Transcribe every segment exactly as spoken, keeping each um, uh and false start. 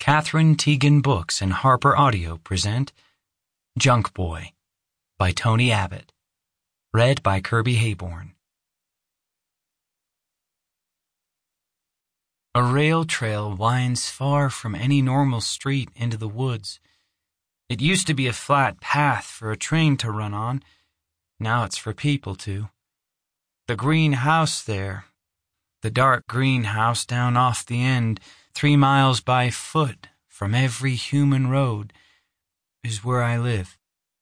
Catherine Teagan Books and Harper Audio present Junk Boy by Tony Abbott. Read by Kirby Hayborn. A rail trail winds far from any normal street into the woods. It used to be a flat path for a train to run on. Now it's for people to. The green house there, the dark green house down off the end, three miles by foot from every human road, is where I live.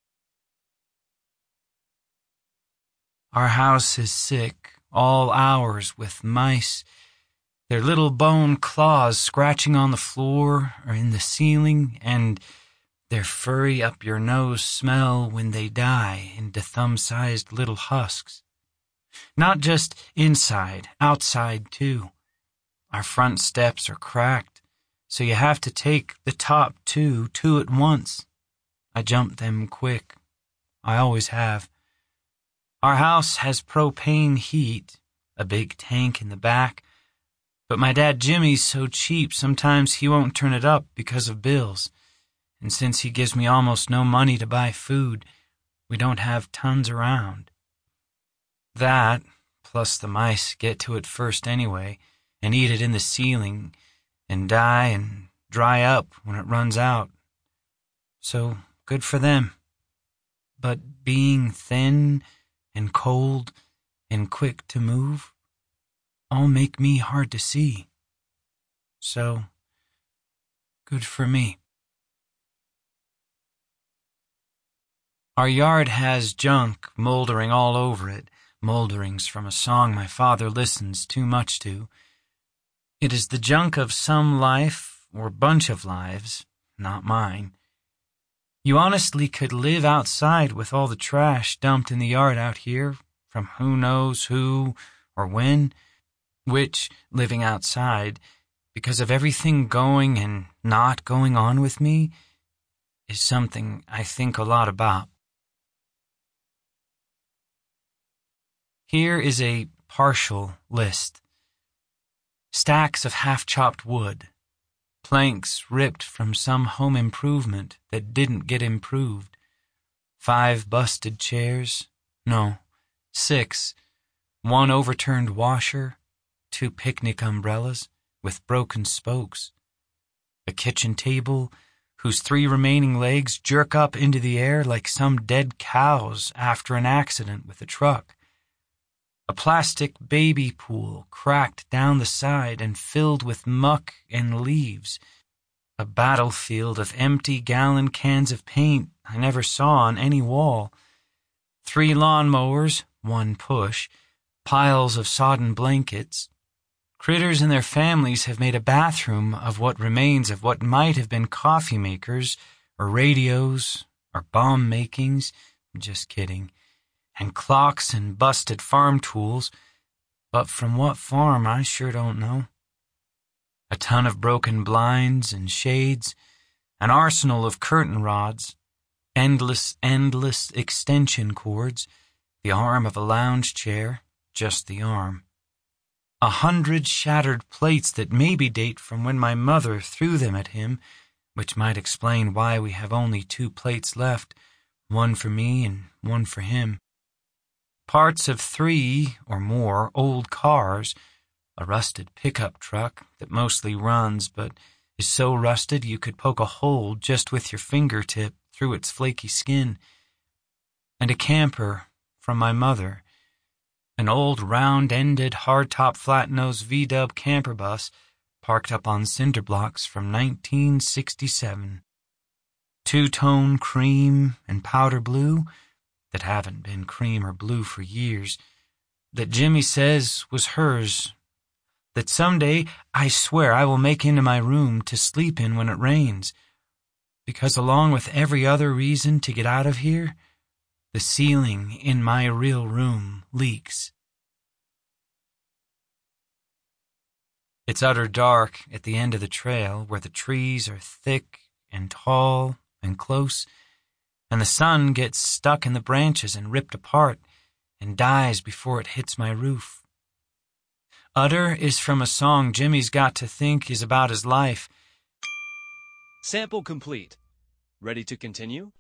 Our house is sick all hours with mice, their little bone claws scratching on the floor or in the ceiling, and their furry up-your-nose smell when they die into thumb-sized little husks. Not just inside, outside too. Our front steps are cracked, so you have to take the top two, two at once. I jump them quick. I always have. Our house has propane heat, a big tank in the back, but my dad Jimmy's so cheap sometimes he won't turn it up because of bills, and since he gives me almost no money to buy food, we don't have tons around. That, plus the mice get to it first anyway, and eat it in the ceiling, and die and dry up when it runs out. So, good for them. But being thin and cold and quick to move all make me hard to see. So, good for me. Our yard has junk moldering all over it, molderings from a song my father listens too much to. It is the junk of some life or bunch of lives, not mine. You honestly could live outside with all the trash dumped in the yard out here from who knows who or when, which, living outside, because of everything going and not going on with me, is something I think a lot about. Here is a partial list. Stacks of half-chopped wood, planks ripped from some home improvement that didn't get improved, five busted chairs, no, six, one overturned washer, two picnic umbrellas with broken spokes, a kitchen table whose three remaining legs jerk up into the air like some dead cows after an accident with a truck, a plastic baby pool cracked down the side and filled with muck and leaves. A battlefield of empty gallon cans of paint I never saw on any wall. Three lawnmowers, one push, piles of sodden blankets. Critters and their families have made a bathroom of what remains of what might have been coffee makers or radios or bomb makings. Just kidding. And clocks and busted farm tools, but from what farm I sure don't know. A ton of broken blinds and shades, an arsenal of curtain rods, endless, endless extension cords, the arm of a lounge chair, just the arm. A hundred shattered plates that maybe date from when my mother threw them at him, which might explain why we have only two plates left, one for me and one for him. Parts of three or more old cars, a rusted pickup truck that mostly runs but is so rusted you could poke a hole just with your fingertip through its flaky skin, and a camper from my mother, an old round-ended hardtop flat-nose V-dub camper bus parked up on cinder blocks from nineteen sixty-seven. Two-tone cream and powder blue that haven't been cream or blue for years, that Jimmy says was hers, that someday I swear I will make into my room to sleep in when it rains, because along with every other reason to get out of here, the ceiling in my real room leaks. It's utter dark at the end of the trail where the trees are thick and tall and close, and the sun gets stuck in the branches and ripped apart and dies before it hits my roof. Utter is from a song Jimmy's got to think is about his life, Sample complete. Ready to continue?